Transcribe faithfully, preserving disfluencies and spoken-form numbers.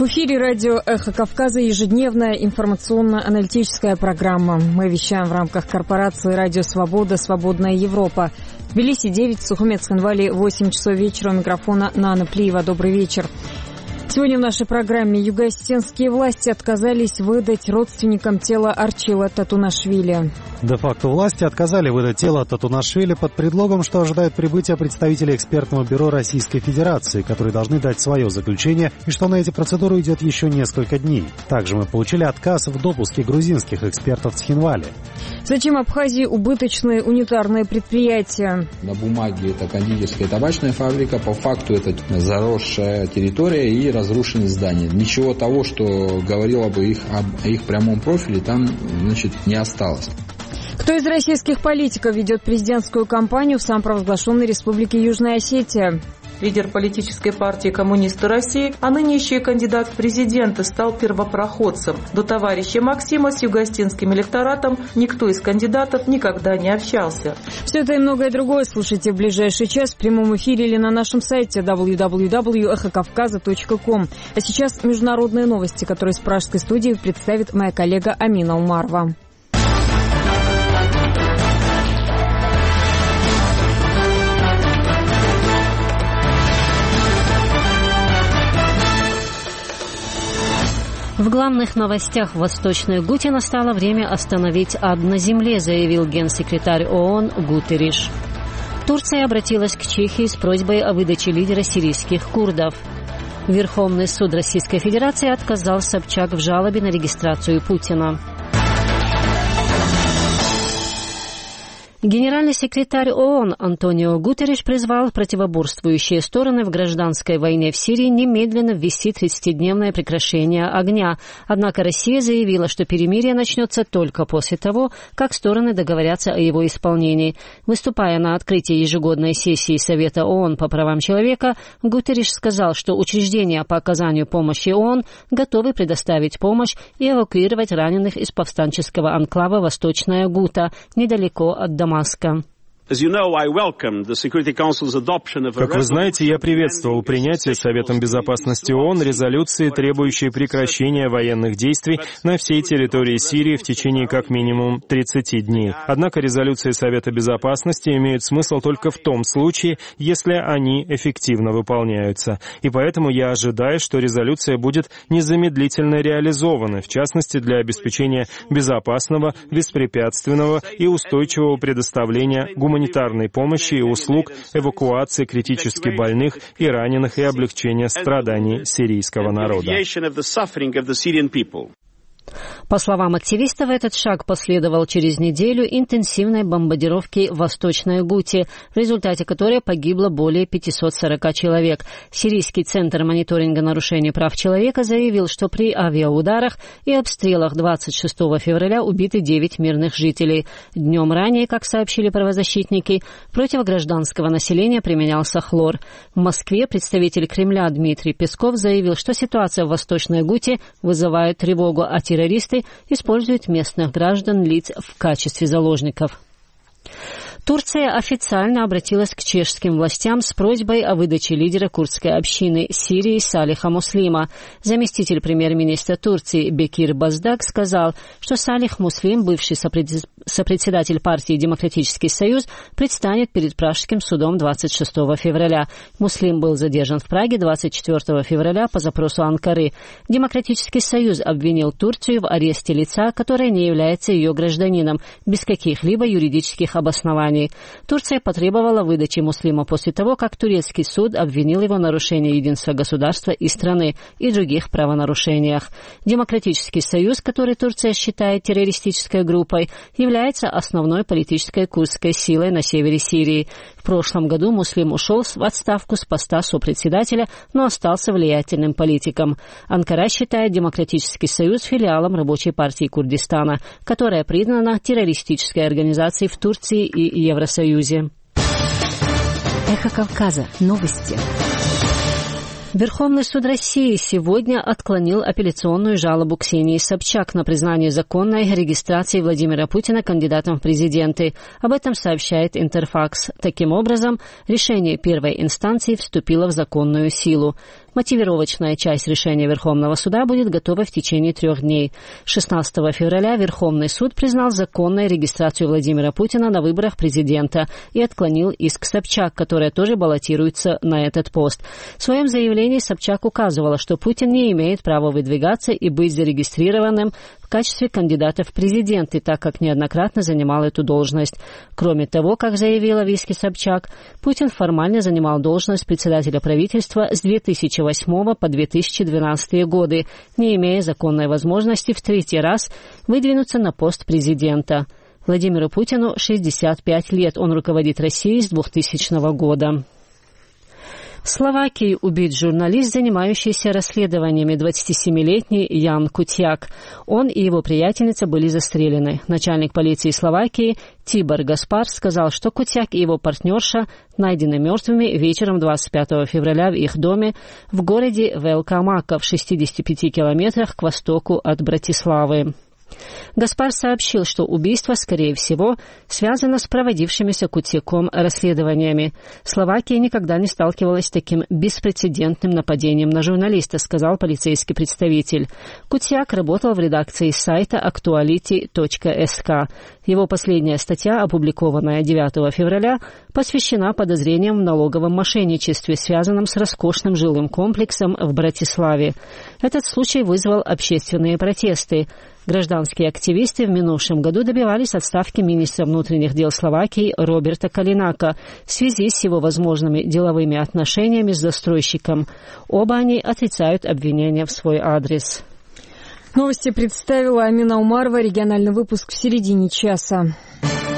В эфире радио «Эхо Кавказа» ежедневная информационно-аналитическая программа. Мы вещаем в рамках корпорации «Радио Свобода. Свободная Европа». В Тбилиси девять, в Сухумет-Схинвали восемь часов вечера. У микрофона Нана Плиева. Добрый вечер. Сегодня в нашей программе юго-осетинские власти отказались выдать родственникам тело Арчила Татунашвили. Де-факто власти отказали выдать тело Татунашвили под предлогом, что ожидают прибытия представителей экспертного бюро Российской Федерации, которые должны дать свое заключение, и что на эти процедуры идет еще несколько дней. Также мы получили отказ в допуске грузинских экспертов в Схинвали. Зачем Абхазии убыточные унитарные предприятия? На бумаге это кондитерская и табачная фабрика, по факту это заросшая территория и разрушенные здания. Ничего того, что говорило бы их об их прямом профиле, там, значит, не осталось. Кто из российских политиков ведет президентскую кампанию в самопровозглашенной Республике Южная Осетия? Лидер политической партии «Коммунисты России», а нынешний кандидат в президенты, стал первопроходцем. До товарища Максима с юго-осетинским электоратом никто из кандидатов никогда не общался. Все это и многое другое слушайте в ближайший час в прямом эфире или на нашем сайте дабл ю дабл ю дабл ю точка эхо кавказа точка ком. А сейчас международные новости, которые с пражской студии представит моя коллега Амина Умарова. В главных новостях в Восточной Гуте настало время остановить ад на земле, заявил генсекретарь ООН Гутерриш. Турция обратилась к Чехии с просьбой о выдаче лидера сирийских курдов. Верховный суд Российской Федерации отказал Собчак в жалобе на регистрацию Путина. Генеральный секретарь ООН Антонио Гутерриш призвал противоборствующие стороны в гражданской войне в Сирии немедленно ввести тридцатидневное прекращение огня. Однако Россия заявила, что перемирие начнется только после того, как стороны договорятся о его исполнении. Выступая на открытии ежегодной сессии Совета ООН по правам человека, Гутерриш сказал, что учреждения по оказанию помощи ООН готовы предоставить помощь и эвакуировать раненых из повстанческого анклава Восточная Гута, недалеко от Дамаска. Как вы знаете, я приветствовал принятие Советом Безопасности ООН резолюции, требующей прекращения военных действий на всей территории Сирии в течение как минимум тридцати дней. Однако резолюции Совета Безопасности имеют смысл только в том случае, если они эффективно выполняются. И поэтому я ожидаю, что резолюция будет незамедлительно реализована, в частности, для обеспечения безопасного, беспрепятственного и устойчивого предоставления гуманитарной гуманитарной помощи и услуг, эвакуации критически больных и раненых и облегчения страданий сирийского народа. По словам активистов, этот шаг последовал через неделю интенсивной бомбардировки в Восточной Гуте, в результате которой погибло более пятисот сорока человек. Сирийский центр мониторинга нарушений прав человека заявил, что при авиаударах и обстрелах двадцать шестого февраля убиты девять мирных жителей. Днем ранее, как сообщили правозащитники, против гражданского населения применялся хлор. В Москве представитель Кремля Дмитрий Песков заявил, что ситуация в Восточной Гуте вызывает тревогу, а террористы используют местных граждан лиц в качестве заложников. Турция официально обратилась к чешским властям с просьбой о выдаче лидера курдской общины Сирии Салиха Муслима. Заместитель премьер-министра Турции Бекир Боздаг сказал, что Салих Муслим, бывший сопредседатель партии «Демократический союз», предстанет перед Пражским судом двадцать шестого февраля. Муслим был задержан в Праге двадцать четвёртого февраля по запросу Анкары. Демократический союз обвинил Турцию в аресте лица, которое не является ее гражданином, без каких-либо юридических обоснований. Турция потребовала выдачи Муслима после того, как турецкий суд обвинил его в нарушении единства государства и страны и других правонарушениях. Демократический союз, который Турция считает террористической группой, является основной политической курдской силой на севере Сирии. В прошлом году Муслим ушел в отставку с поста сопредседателя, но остался влиятельным политиком. Анкара считает Демократический союз филиалом Рабочей партии Курдистана, которая признана террористической организацией в Турции и Евросоюзе. Эхо Кавказа. Новости. Верховный суд России сегодня отклонил апелляционную жалобу Ксении Собчак на признание законной регистрации Владимира Путина кандидатом в президенты. Об этом сообщает Интерфакс. Таким образом, решение первой инстанции вступило в законную силу. Мотивировочная часть решения Верховного суда будет готова в течение трех дней. шестнадцатого февраля Верховный суд признал законной регистрацию Владимира Путина на выборах президента и отклонил иск Собчак, которая тоже баллотируется на этот пост. В своем заявлении Собчак указывала, что Путин не имеет права выдвигаться и быть зарегистрированным в качестве кандидата в президенты, так как неоднократно занимал эту должность. Кроме того, как заявила в иске Собчак, Путин формально занимал должность председателя правительства с две тысячи восьмого по две тысячи двенадцатый годы, не имея законной возможности в третий раз выдвинуться на пост президента. Владимиру Путину шестьдесят пять лет, он руководит Россией с двухтысячного года. В Словакии убит журналист, занимающийся расследованиями, двадцатисемилетний Ян Кутяк. Он и его приятельница были застрелены. Начальник полиции Словакии Тибор Гаспар сказал, что Кутяк и его партнерша найдены мертвыми вечером двадцать пятого февраля в их доме в городе Велка-Мака в шестидесяти пяти километрах к востоку от Братиславы. Гаспар сообщил, что убийство, скорее всего, связано с проводившимися Кутяком расследованиями. Словакия никогда не сталкивалась с таким беспрецедентным нападением на журналиста, сказал полицейский представитель. Кутяк работал в редакции сайта актуалити точка эс ка. Его последняя статья, опубликованная девятого февраля, посвящена подозрениям в налоговом мошенничестве, связанном с роскошным жилым комплексом в Братиславе. Этот случай вызвал общественные протесты. Гражданские активисты в минувшем году добивались отставки министра внутренних дел Словакии Роберта Калинака в связи с его возможными деловыми отношениями с застройщиком. Оба они отрицают обвинения в свой адрес. Новости представила Амина Умарова. Региональный выпуск в середине часа.